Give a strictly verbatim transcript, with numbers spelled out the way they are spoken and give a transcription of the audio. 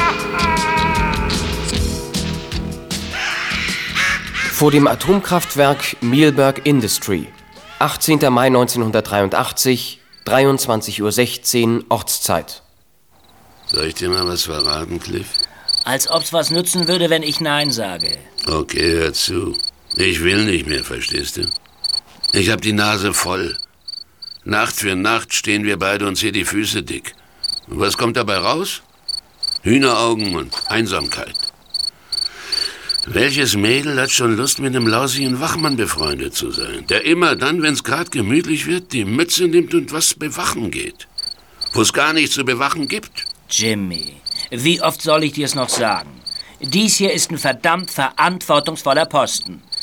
Vor dem Atomkraftwerk Mielberg Industry, achtzehnter Mai neunzehnhundertdreiundachtzig, dreiundzwanzig Uhr sechzehn Ortszeit. Soll ich dir mal was verraten, Cliff? Als ob's was nützen würde, wenn ich Nein sage. Okay, hör zu. Ich will nicht mehr, verstehst du? Ich hab die Nase voll. Nacht für Nacht stehen wir beide uns hier die Füße dick. Und was kommt dabei raus? Hühneraugen und Einsamkeit. Welches Mädel hat schon Lust, mit einem lausigen Wachmann befreundet zu sein, der immer dann, wenn's grad gemütlich wird, die Mütze nimmt und was bewachen geht? Wo es gar nichts zu bewachen gibt? Jimmy, wie oft soll ich dir's noch sagen? Dies hier ist ein verdammt verantwortungsvoller Posten.